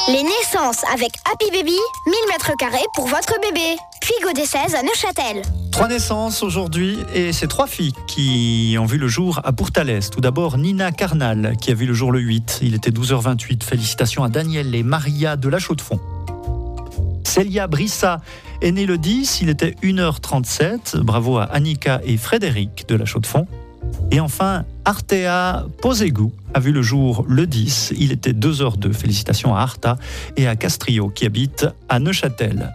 Les naissances avec Happy Baby, 1000 m² pour votre bébé. Puy des 16 à Neuchâtel. 3 naissances aujourd'hui et c'est 3 filles qui ont vu le jour à Pourtalès. Tout d'abord Nina Carnal qui a vu le jour le 8. Il était 12h28. Félicitations à Daniel et Maria de la Chaux-de-Fonds. Célia Brissa est née le 10, il était 1h37. Bravo à Annika et Frédéric de la Chaux-de-Fonds. Et enfin, Artea Posegu a vu le jour le 10, il était 2h02. Félicitations à Arta et à Castrillo qui habitent à Neuchâtel.